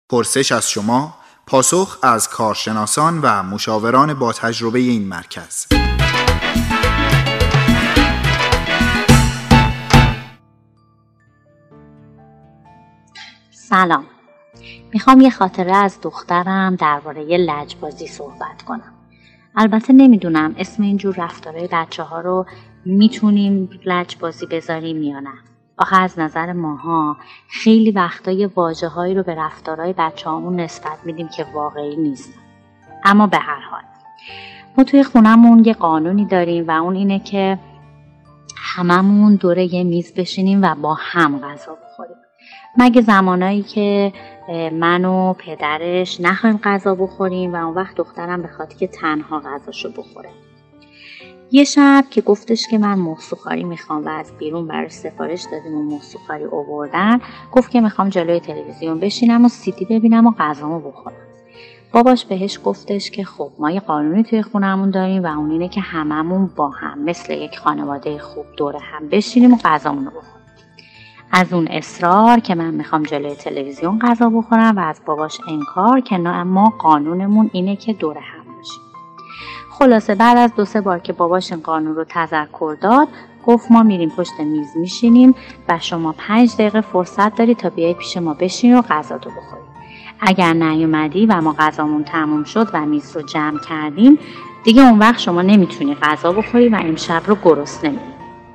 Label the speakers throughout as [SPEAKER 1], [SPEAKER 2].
[SPEAKER 1] پرسش از شما، پاسخ از کارشناسان و مشاوران با تجربه این مرکز.
[SPEAKER 2] سلام. میخوام یه خاطره از دخترم درباره لجبازی صحبت کنم. البته نمیدونم اسم اینجور رفتارهای بچه‌ها رو میتونیم لجبازی بذاریم یا نه. آخه از نظر ماها خیلی وقتا یه واژه‌هایی رو به رفتارهای بچه‌هامون نسبت میدیم که واقعی نیست. اما به هر حال ما توی خونمون یه قانونی داریم و اون اینه که هممون دور یه میز بشینیم و با هم غذا بخوریم. مگه زمانایی که من و پدرش نخوایم غذا بخوریم و اون وقت دخترم بخواد که تنها غذاشو بخوره. یه شب که گفتش که من مخصوخاری میخوام و از بیرون براش سفارش دادیم و مخصوخاری آوردن، گفت که میخوام جلوی تلویزیون بشینم و سیدی ببینم و غذامو بخورم. باباش بهش گفتش که خب ما یه قانونی توی خونمون داریم و اون اینه که هممون با هم مثل یک خانواده خوب دور هم بشینیم و غذامون رو بخوریم. از اون اصرار که من میخوام جلوی تلویزیون غذا بخورم و از باباش انکار که نه، ما قانونمون اینه که دور هم باشیم. خلاصه بعد از 2-3 بار که باباش این قانون رو تذکر داد، گفت ما میریم پشت میز میشینیم و شما 5 دقیقه فرصت داری تا بیای پیش ما بشینی و غذاتو بخوری. اگر نیومدی و ما غذامون تموم شد و میز رو جمع کردیم، دیگه اون وقت شما نمیتونی غذا بخوری و امشب رو گرسنه میمونی.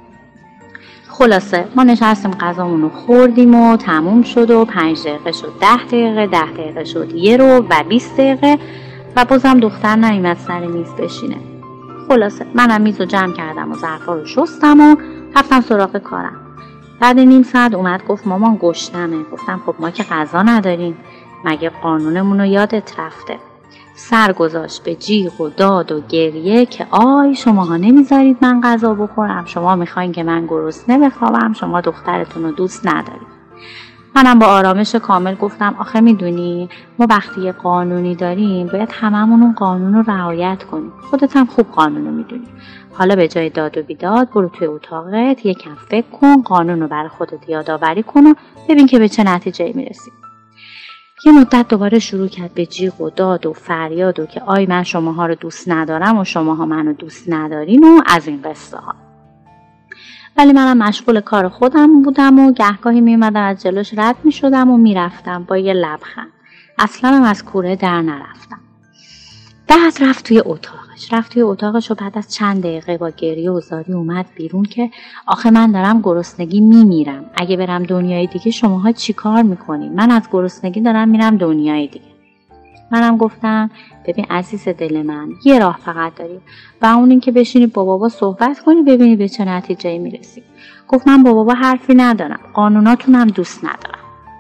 [SPEAKER 2] خلاصه ما نشستیم غذامون رو خوردیم و تموم شد و 5 دقیقه شد 10 دقیقه 10 دقیقه شد 1 رو و 20 دقیقه و بازم دختر نیومد سر میز بشینه. خلاصه منم میز رو جمع کردم و ظرفا رو شستم و رفتم سراغ کارم. بعد نیم ساعت اومد گفت مامان گشنمه. گفتم خب ما که غذا نداریم، مگه قانونمون رو یادت رفته؟ سر گذاشت به جیغ و داد و گریه که آی شماها نمیذارید من غذا بخورم، شما میخواین که من گرسنه بخوابم، شما دخترتون رو دوست ندارید. منم با آرامش کامل گفتم آخه میدونی ما وقتی یه قانونی داریم باید هممون اون قانون رو رعایت کنیم. خودت هم خوب قانون رو میدونی. حالا به جای داد و بیداد برو توی اتاقت یکم فکر کن، قانون رو برای خودت یادآوری کن و ببین که به چه نتیجه‌ای میرسی. یه مدت دوباره شروع کرد به جیغ و داد و فریاد و که آی من شماها رو دوست ندارم و شماها منو دوست ندارین و از این قصه ها. ولی منم مشغول کار خودم بودم و گهگاهی میومدم از جلوش رد میشدم و میرفتم با یه لبخند. اصلا هم از کوره در نرفتم. بعد رفت توی اتاقش و بعد از چند دقیقه با گریه و زاری اومد بیرون که آخه من دارم گرسنگی میمیرم. اگه برم دنیای دیگه شماها چی کار میکنین؟ من از گرسنگی دارم میرم دنیای دیگه. منم گفتم ببین عزیز دل من، یه راه فقط داری و اون این که بشینی با بابا صحبت کنی ببینی به چه نتیجه‌ای میرسی. گفت من با بابا حرفی ندارم، قانوناتونم دوست ندارم.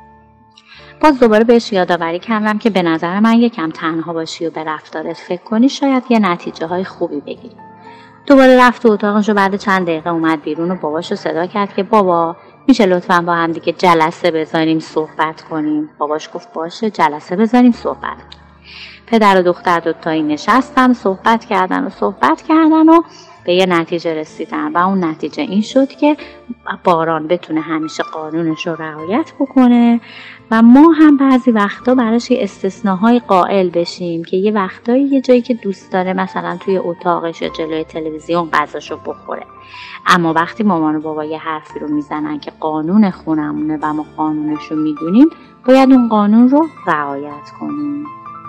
[SPEAKER 2] باز دوباره بهش یادآوری کردم که به نظر من یکم تنها باشی و به رفتارت فکر کنی شاید یه نتیجه های خوبی بگیری. دوباره رفت تو اتاقش و بعد چند دقیقه اومد بیرون و باباشو صدا کرد که بابا میشه لطفاً با هم دیگه جلسه بذاریم صحبت کنیم. باباش گفت باشه جلسه بذاریم صحبت کنیم. پدر و دختر دوتایی نشستن صحبت کردن و به یه نتیجه رسیدن و اون نتیجه این شد که باران بتونه همیشه قانونش رو رعایت بکنه و ما هم بعضی وقتا براش یه استثناهای قائل بشیم که یه وقتایی یه جایی که دوست داره مثلا توی اتاقش یا جلوی تلویزیون غذاشو بخوره، اما وقتی مامان و بابا یه حرفی رو میزنن که قانون خونمونه و ما قانونش رو میدونیم باید اون قانون رو رعایت کنیم.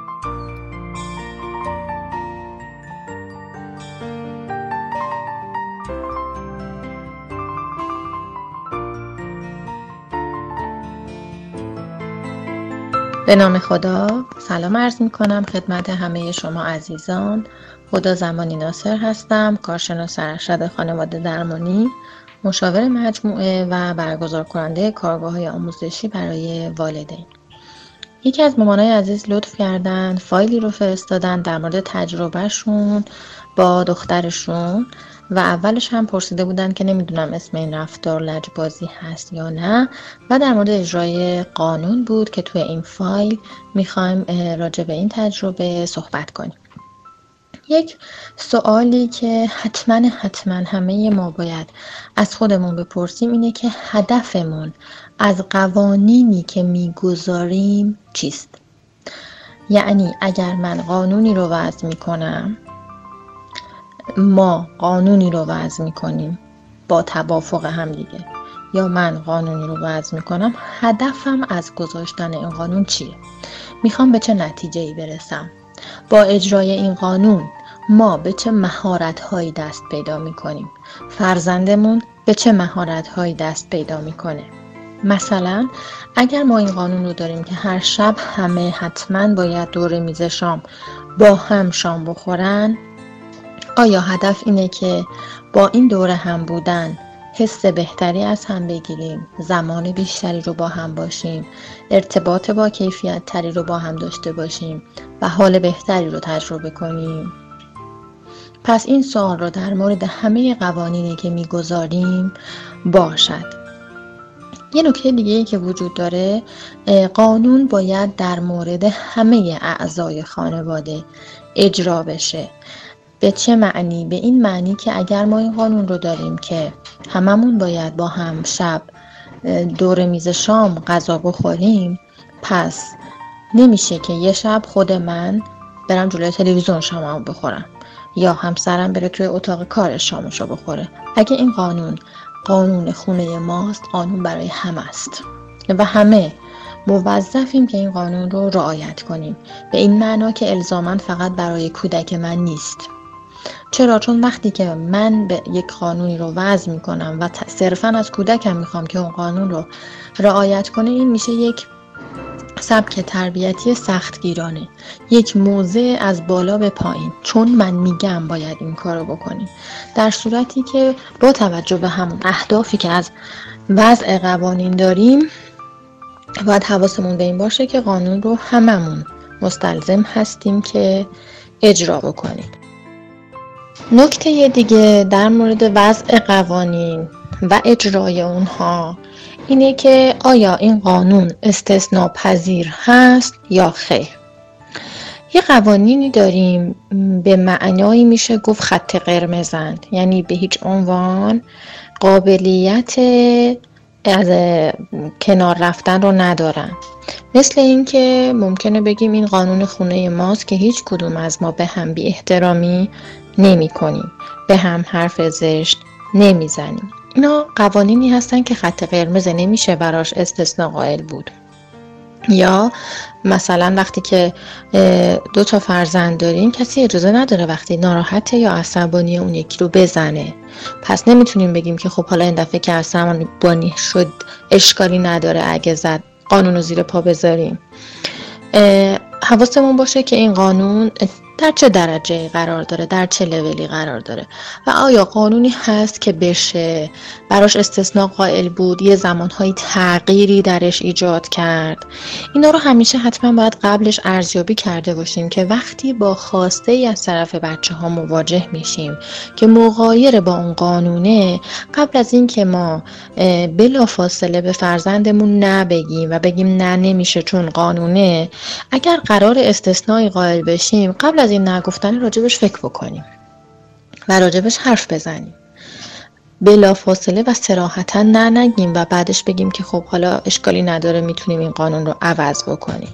[SPEAKER 3] به نام خدا سلام عرض می کنم خدمت همه شما عزیزان. خدا زمانی ناصر هستم، کارشناس ارشد خانواده درمانی، مشاور مجموعه و برگزار کننده کارگاه‌های آموزشی برای والدین. یکی از مامانای عزیز لطف کردن فایلی رو فرستادن در مورد تجربهشون با دخترشون و اولش هم پرسیده بودن که نمیدونم اسم این رفتار لجبازی هست یا نه و در مورد اجرای قانون بود که توی این فایل میخوایم راجع به این تجربه صحبت کنیم. یک سوالی که حتما همه ما باید از خودمون بپرسیم اینه که هدفمون از قوانینی که میگذاریم چیست؟ یعنی اگر من قانونی رو وضع میکنم، ما قانونی رو وضع میکنیم با توافق هم دیگه، یا من قانونی رو وضع میکنم، هدفم از گذاشتن این قانون چیه؟ میخوام به چه نتیجه‌ای برسم؟ با اجرای این قانون ما به چه مهارت‌هایی دست پیدا میکنیم؟ فرزندمون به چه مهارت‌هایی دست پیدا میکنه؟ مثلا اگر ما این قانون رو داریم که هر شب همه حتما باید دور میز شام با هم شام بخورن، آیا هدف اینه که با این دور هم بودن حس بهتری از هم بگیریم، زمان بیشتری رو با هم باشیم، ارتباط با کیفیت تری رو با هم داشته باشیم و حال بهتری رو تجربه کنیم؟ پس این سوال رو در مورد همه قوانینی که میگذاریم باشد. یه نکته دیگه‌ای که وجود داره، قانون باید در مورد همه اعضای خانواده اجرا بشه. به چه معنی؟ به این معنی که اگر ما این قانون رو داریم که هممون باید با هم شب دور میز شام غذا بخوریم، پس نمیشه که یه شب خود من برم جلوی تلویزیون شاممو بخورم یا همسرم بره توی اتاق کارش شامشو بخوره. اگه این قانون خونه ماست، قانون برای همه است و همه موظفیم که این قانون رو رعایت کنیم. به این معنا که الزاماً فقط برای کودک من نیست. چرا؟ چون وقتی که من به یک قانونی رو وضع میکنم و صرفاً از کودکم میخوام که اون قانون رو رعایت کنه، این میشه یک سبک تربیتی سختگیرانه، یک موضع از بالا به پایین، چون من میگم باید این کارو بکنیم. در صورتی که با توجه به همون اهدافی که از وضع قوانین داریم، باید حواسمون به این باشه که قانون رو هممون مستلزم هستیم که اجرا بکنیم. نکته دیگه در مورد وضع قوانین و اجرای اونها اینه که آیا این قانون استثناء پذیر هست یا خیر. یه قوانینی داریم به معنایی میشه گفت خط قرمزند، یعنی به هیچ عنوان قابلیت از کنار رفتن رو ندارن. مثل این که ممکنه بگیم این قانون خونه ماست که هیچ کدوم از ما به هم بی احترامی نمی کنیم، به هم حرف زشت نمی زنیم. اینا قوانینی هستن که خط قرمز نمیشه براش استثناء قائل بود. یا مثلا وقتی که 2 فرزند داریم، کسی اجازه نداره وقتی ناراحته یا عصبانی اون یکی رو بزنه. پس نمیتونیم بگیم که خب حالا این دفعه که عصبانی شد اشکالی نداره اگه زد، قانون رو زیر پا بذاریم. حواسمون باشه که این قانون در چه درجه قرار داره، در چه لولی قرار داره و آیا قانونی هست که بشه براش استثناء قائل بود، یه زمانهای تغییری درش ایجاد کرد. اینا رو همیشه حتما باید قبلش ارزیابی کرده باشیم که وقتی با خواسته ای از طرف بچه ها مواجه میشیم که مغایر با اون قانونه، قبل از این که ما بلافاصله به فرزندمون نبگیم و بگیم نه نمیشه چون قانونه، اگر قرار استثنایی قائل بشیم، قبل از این نگفتن راجبش فکر بکنیم و راجبش حرف بزنیم، بلافاصله و صراحتا نه نگیم و بعدش بگیم که خب حالا اشکالی نداره میتونیم این قانون رو عوض بکنیم.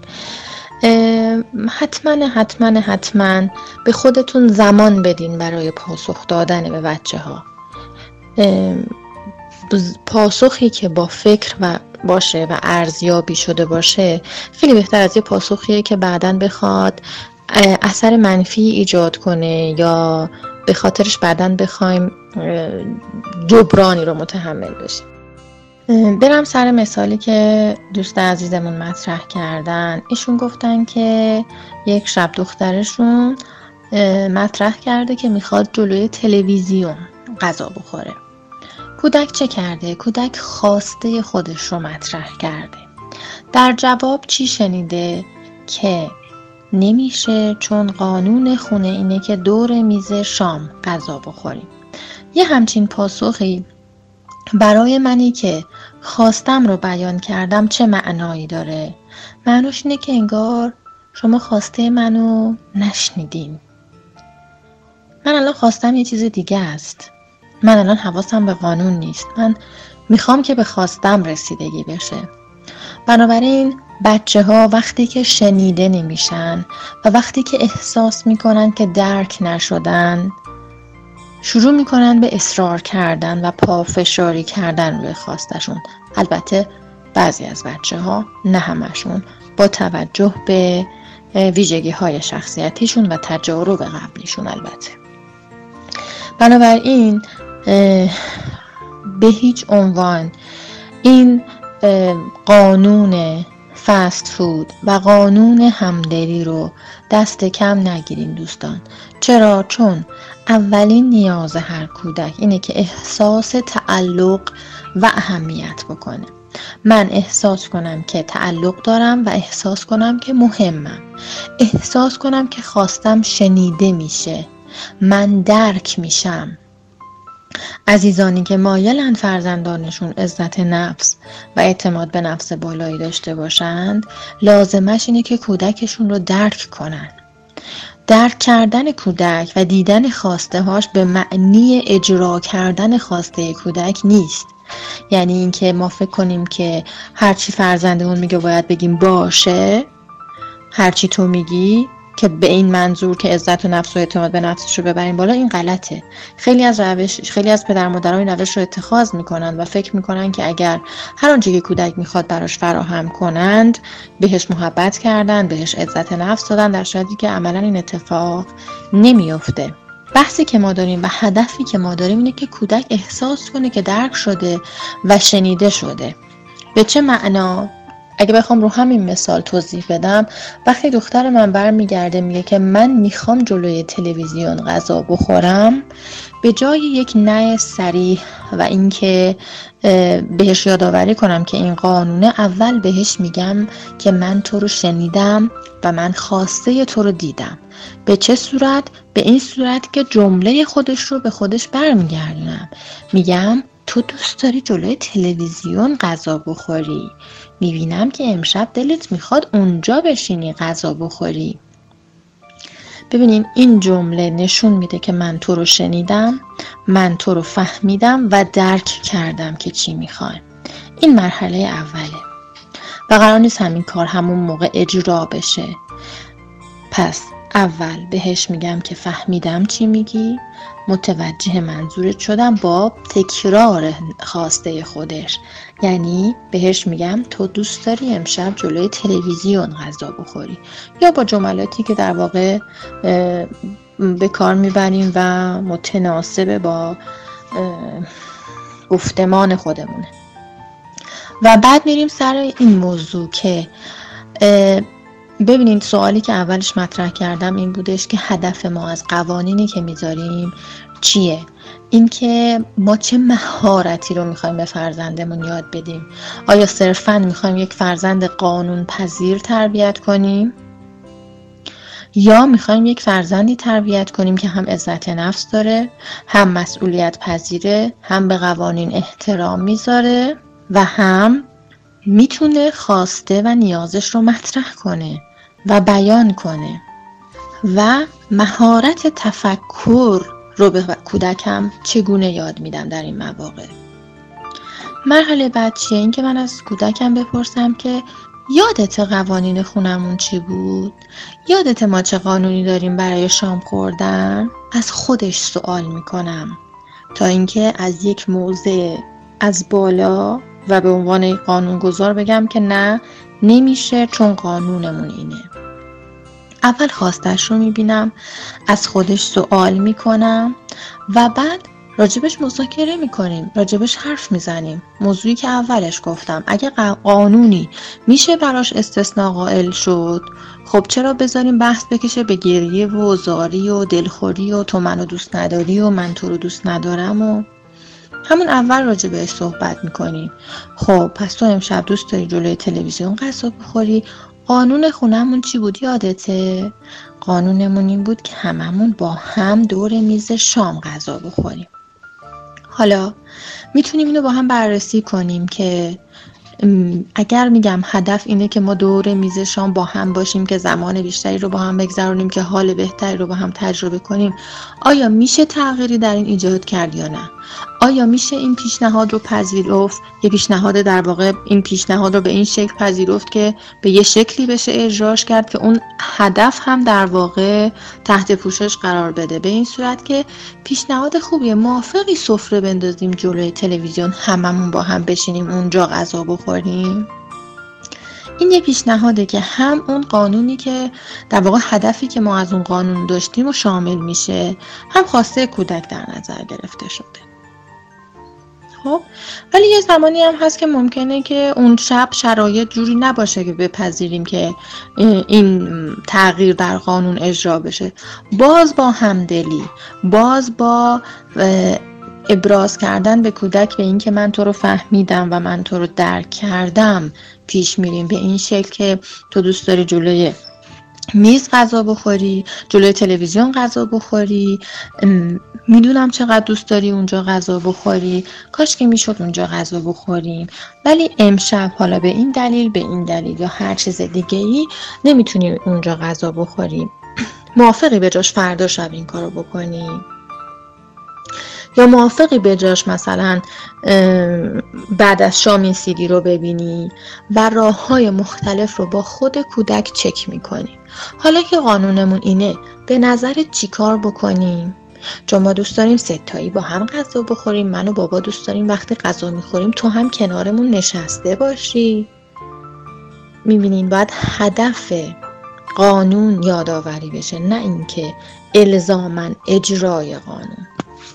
[SPEAKER 3] حتما به خودتون زمان بدین برای پاسخ دادن به بچه ها. پاسخی که با فکر و باشه و ارزیابی شده باشه خیلی بهتر از یه پاسخیه که بعداً بخواد اثر منفی ایجاد کنه یا به خاطرش بعداً بخوایم جبرانی رو متحمل بشیم. برم سر مثالی که دوست عزیزمون مطرح کردن. ایشون گفتن که یک شب دخترشون مطرح کرده که میخواد جلوی تلویزیون غذا بخوره. کودک چه کرده؟ کودک خواسته خودش رو مطرح کرده. در جواب چی شنیده؟ که نمیشه چون قانون خونه اینه که دور میز شام غذا بخوریم. یه همچین پاسخی برای منی که خواستم رو بیان کردم چه معنایی داره؟ معناش اینه که انگار شما خواسته منو نشنیدین. من الان خواستم یه چیز دیگه است. من الان حواسم به قانون نیست. من میخوام که به خواستم رسیدگی بشه. بنابراین بچه ها وقتی که شنیده نمیشن و وقتی که احساس میکنن که درک نشدن، شروع میکنن به اصرار کردن و پافشاری کردن روی خواستشون. البته بعضی از بچه ها، نه همشون، با توجه به ویژگی های شخصیتیشون و تجارب قبلیشون. البته بنابراین به هیچ عنوان این قانون فست فود و قانون همدلی رو دست کم نگیرین دوستان. چرا؟ چون اولین نیاز هر کودک اینه که احساس تعلق و اهمیت بکنه. من احساس کنم که تعلق دارم و احساس کنم که مهمم، احساس کنم که خواستم شنیده میشه، من درک میشم. عزیزانی که مایلن فرزندانشون عزت نفس و اعتماد به نفس بالایی داشته باشند، لازمش اینه که کودکشون رو درک کنن. درک کردن کودک و دیدن خواسته هاش به معنی اجرا کردن خواسته کودک نیست. یعنی اینکه ما فکر کنیم که هرچی فرزندمون میگه باید بگیم باشه، هرچی تو میگی، که به این منظور که عزت و نفس و اعتماد به نفسش رو ببریم بالا. این غلطه. خیلی از پدر مادرها این روش رو اتخاذ میکنن و فکر میکنن که اگر هر آنچه که کودک میخواد براش فراهم کنند، بهش محبت کردن، بهش عزت نفس دادن، در صورتی که عملا این اتفاق نمیفته. بحثی که ما داریم و هدفی که ما داریم اینه که کودک احساس کنه که درک شده و شنیده شده. به چه معنا؟ اگه بخوام رو همین مثال توضیح بدم، وقتی دختر من برمیگرده میگه که من میخوام جلوی تلویزیون غذا بخورم، به جای یک نه صریح و اینکه بهش یادآوری کنم که این قانونه، اول بهش میگم که من تو رو شنیدم و من خواسته تو رو دیدم. به چه صورت؟ به این صورت که جمله خودش رو به خودش برمیگردونم. میگم تو دوست داری جلوی تلویزیون غذا بخوری، میبینم که امشب دلت میخواد اونجا بشینی غذا بخوری. ببینین این جمله نشون میده که من تو رو شنیدم، من تو رو فهمیدم و درک کردم که چی میخوای. این مرحله اوله و قرار نیست همین کار همون موقع اجرا بشه. پس اول بهش میگم که فهمیدم چی میگی، متوجه منظورت شدم با تکرار خواسته خودش. یعنی بهش میگم تو دوست داری امشب جلوی تلویزیون غذا بخوری، یا با جملاتی که در واقع به کار میبریم و متناسب با گفتمان خودمونه. و بعد میریم سر این موضوع که ببینید سوالی که اولش مطرح کردم این بودش که هدف ما از قوانینی که میذاریم چیه؟ این که ما چه مهارتی رو میخوایم به فرزندمون یاد بدیم. آیا صرفاً میخوایم یک فرزند قانون پذیر تربیت کنیم؟ یا میخوایم یک فرزندی تربیت کنیم که هم عزت نفس داره، هم مسئولیت پذیره، هم به قوانین احترام میذاره و هم میتونه خواسته و نیازش رو مطرح کنه و بیان کنه و مهارت تفکر رو به کودکم چگونه یاد میدم در این مواقع. مرحله بعد چیه؟ این که من از کودکم بپرسم که یادت قوانین خونمون چی بود؟ یادت ما چه قانونی داریم برای شام خوردن؟ از خودش سوال میکنم تا اینکه از یک موضع از بالا و به عنوان قانونگذار بگم که نه، نمیشه چون قانونمون اینه. اول خواستش رو میبینم، از خودش سوال میکنم و بعد راجبش مذاکره میکنیم، راجبش حرف میزنیم. موضوعی که اولش گفتم، اگه قانونی میشه براش استثناء قائل شد، خب چرا بذاریم بحث بکشه به گریه و زاری و دلخوری و تو منو دوست نداری و من تو رو دوست ندارم و همون اول راجع بهش صحبت میکنیم. خب پس تو امشب دوست داری جلوی تلویزیون غذا بخوری، قانون خونمون چی بود یادته؟ قانونمون این بود که هممون با هم دور میز شام غذا بخوریم. حالا میتونیم اینو با هم بررسی کنیم که اگر میگم هدف اینه که ما دور میز شام با هم باشیم که زمان بیشتری رو با هم بگذرونیم که حال بهتری رو با هم تجربه کنیم، آیا میشه تغییری در این ایجاد کرد یا نه؟ آیا میشه این پیشنهاد رو پذیرفت؟ یه پیشنهاد در واقع این پیشنهاد رو به این شکل پذیرفت که به یه شکلی بشه اجراش کرد که اون هدف هم در واقع تحت پوشش قرار بده. به این صورت که پیشنهاد خوبیه، موافقی سفره بندازیم جلوی تلویزیون هممون با هم بشینیم اونجا غذا بخوریم؟ این یه پیشنهاده که هم اون قانونی که در واقع هدفی که ما از اون قانون داشتیم و شامل میشه، هم خواسته کودک در نظر گرفته شده. خب ولی یه زمانی هم هست که ممکنه که اون شب شرایط جوری نباشه که بپذیریم که این تغییر در قانون اجرا بشه. باز با همدلی، باز با ابراز کردن به کودک به این که من تو رو فهمیدم و من تو رو درک کردم پیش میریم، به این شکل که تو دوست داری جلوی میز غذا بخوری، جلوی تلویزیون غذا بخوری، میدونم چقدر دوست داری اونجا غذا بخوری، کاش که میشد اونجا غذا بخوریم، ولی امشب حالا به این دلیل یا هر چیز دیگه ای نمیتونیم اونجا غذا بخوریم. موافقی به جاش فردا شب این کارو بکنیم؟ یا موافقی به جاش مثلا بعد از شام این CD رو ببینی و راه‌های مختلف رو با خود کودک چک میکنیم؟ حالا که قانونمون اینه، به نظرت چی کار بکنیم؟ چون ما دوست داریم ستایی با هم غذا بخوریم، من و بابا دوست داریم وقتی غذا میخوریم تو هم کنارمون نشسته باشی. میبینین باید هدف قانون یادآوری بشه، نه اینکه الزاماً اجرای قانون.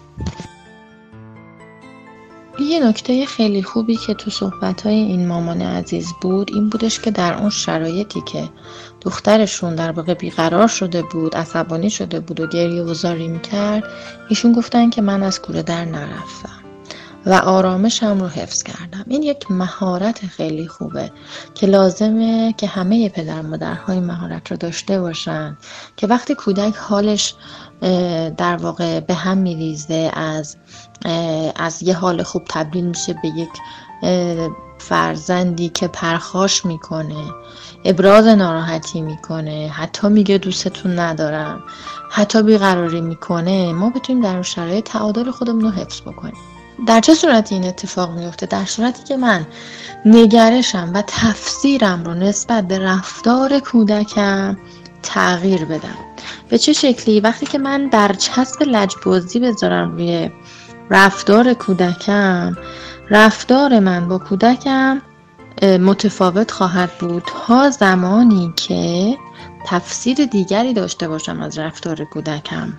[SPEAKER 3] یه نکته خیلی خوبی که تو صحبت‌های این مامان عزیز بود این بودش که در اون شرایطی که دخترشون در واقع بیقرار شده بود، عصبانی شده بود و گریه و زاری می‌کرد، ایشون گفتن که من از کوره در نرفتم و آرامشم رو حفظ کردم. این یک مهارت خیلی خوبه که لازمه که همه پدر مادرها این مهارت رو داشته باشن که وقتی کودک حالش در واقع به هم میریزه، از یه حال خوب تبدیل میشه به یک فرزندی که پرخاش میکنه، ابراز ناراحتی میکنه، حتی میگه دوستتون ندارم، حتی بیقراری میکنه، ما بتونیم در شرایط تعادل خودمون رو حفظ بکنیم. در چه صورتی این اتفاق میفته؟ در صورتی که من نگرشم و تفسیرم رو نسبت به رفتار کودکم تغییر بدم. به چه شکلی؟ وقتی که من برچسب لجبازی بذارم روی رفتار کودکم، رفتار من با کودکم متفاوت خواهد بود تا زمانی که تفسیر دیگری داشته باشم از رفتار کودکم.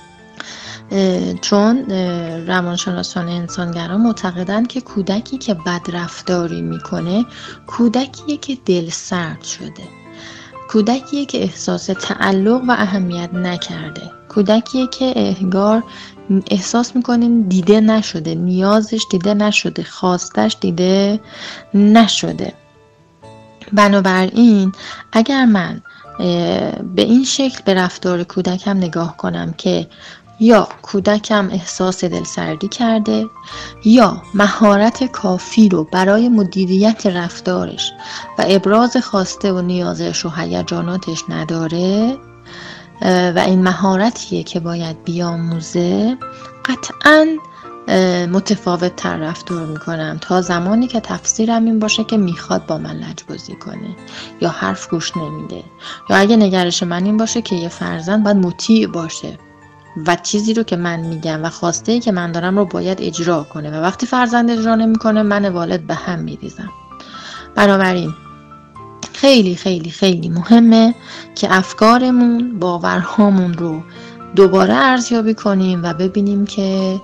[SPEAKER 3] چون روانشناسان انسانگرا معتقدند که کودکی که بد رفتاری میکنه کودکیه که دل سرد شده، کودکیه که احساس تعلق و اهمیت نکرده، کودکیه که انگار احساس میکنیم دیده نشده، نیازش دیده نشده، خواستش دیده نشده. بنابراین اگر من به این شکل به رفتار کودکم نگاه کنم که یا کودکم احساس دلسردی کرده یا مهارت کافی رو برای مدیریت رفتارش و ابراز خواسته و نیازش و هیجاناتش نداره و این مهارتیه که باید بیاموزه، قطعاً متفاوت تر رفتار میکنم تا زمانی که تفسیرم این باشه که میخواد با من لجبازی کنه یا حرف گوش نمیده، یا اگه نگرش من این باشه که یه فرزند باید مطیع باشه و چیزی رو که من میگم و خواسته که من دارم رو باید اجرا کنه و وقتی فرزند اجرا نمیکنه من والد به هم میریزم. بنابراین خیلی خیلی خیلی مهمه که افکارمون، باورهامون رو دوباره ارزیابی کنیم و ببینیم که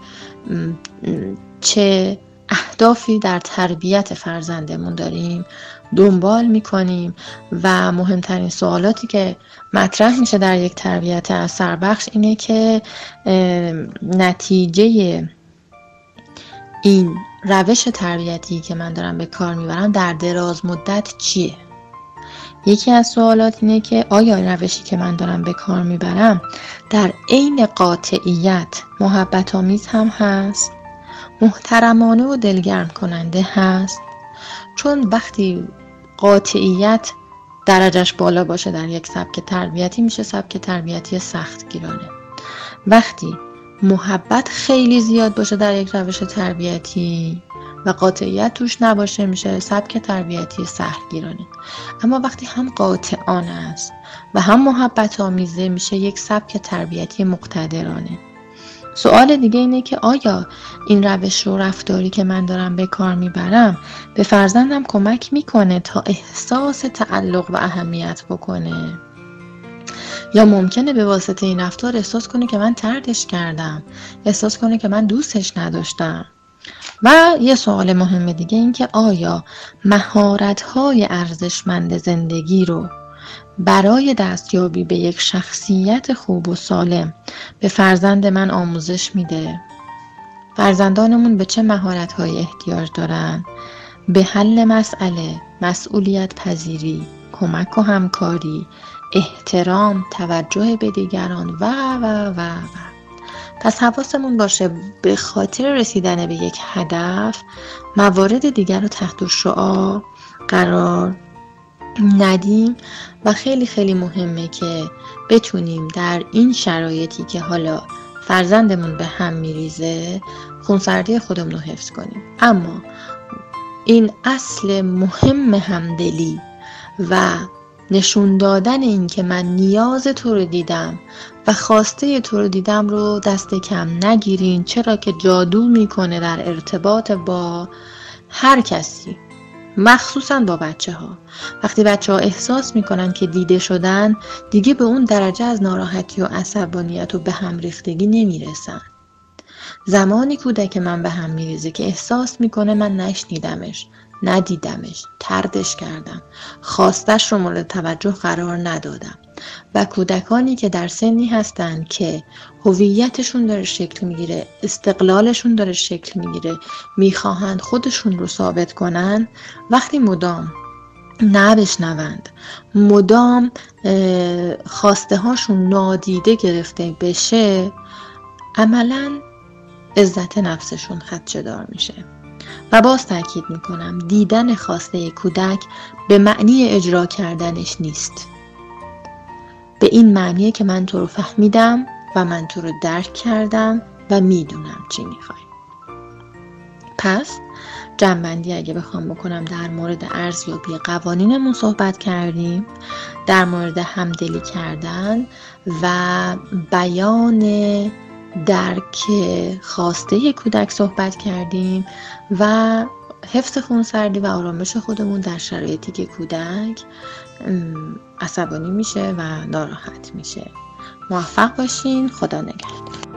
[SPEAKER 3] چه اهدافی در تربیت فرزندمون داریم دنبال میکنیم و مهمترین سوالاتی که مطرح میشه در یک تربیت اثربخش اینه که نتیجه این روش تربیتی که من دارم به کار میبرم در دراز مدت چیه؟ یکی از سوالات اینه که آیا روشی که من دارم به کار میبرم در عین قاطعیت محبت آمیز هم هست، محترمانه و دلگرم کننده هست چون وقتی قاطعیت درجهش بالا باشه در یک سبک تربیتی میشه سبک تربیتی سختگیرانه. وقتی محبت خیلی زیاد باشه در یک روش تربیتی و قاطعیت توش نباشه میشه سبک تربیتی سختگیرانه. اما وقتی هم قاطعانه است و هم محبت آمیزه میشه یک سبک تربیتی مقتدرانه. سوال دیگه اینه که آیا این روش و رفتاری که من دارم به کار میبرم به فرزندم کمک میکنه تا احساس تعلق و اهمیت بکنه؟ یا ممکنه به واسطه این رفتار احساس کنه که من طردش کردم، احساس کنه که من دوستش نداشتم. و یه سوال مهم دیگه این که آیا مهارت‌های ارزشمند زندگی رو برای دستیابی به یک شخصیت خوب و سالم به فرزند من آموزش میده؟ فرزندانمون به چه مهارت‌های احتیاج دارن؟ به حل مسئله، مسئولیت پذیری، کمک و همکاری، احترام، توجه به دیگران و. پس حواسمون باشه به خاطر رسیدن به یک هدف موارد دیگر رو تحت شعاع قرار ندیم و خیلی خیلی مهمه که بتونیم در این شرایطی که حالا فرزندمون به هم میریزه خونسردی خودمون رو حفظ کنیم. اما این اصل مهم همدلی و نشون دادن این که من نیاز تو رو دیدم و خواسته تو رو دیدم رو دست کم نگیرین، چرا که جادو میکنه در ارتباط با هر کسی، مخصوصا با بچه ها. وقتی بچه ها احساس میکنن که دیده شدن دیگه به اون درجه از ناراحتی و عصبانیت و به هم ریختگی نمیرسن. زمانی کودک من به هم میریزه که احساس میکنه من نشنیدمش، ندیدمش، طردش کردم، خواستش رو مورد توجه قرار ندادم. و کودکانی که در سنی هستن که هویتشون داره شکل میگیره، استقلالشون داره شکل میگیره، میخواهند خودشون رو ثابت کنن، وقتی مدام نبشنوند، مدام خواسته هاشون نادیده گرفته بشه، عملاً عزت نفسشون خدشه‌دار میشه. و باز تاکید میکنم دیدن خواسته کودک به معنی اجرا کردنش نیست. به این معنیه که من تو رو فهمیدم و من تو رو درک کردم و میدونم چی میخوای. پس جمع‌بندی اگه بخوام بکنم در مورد ارزیابی قوانینمون صحبت کردیم، در مورد همدلی کردن و بیان درک خواسته کودک صحبت کردیم و حفظ خونسردی و آرامش خودمون در شرایطی که کودک عصبانی میشه و ناراحت میشه. موفق باشین. خدا نگهدار.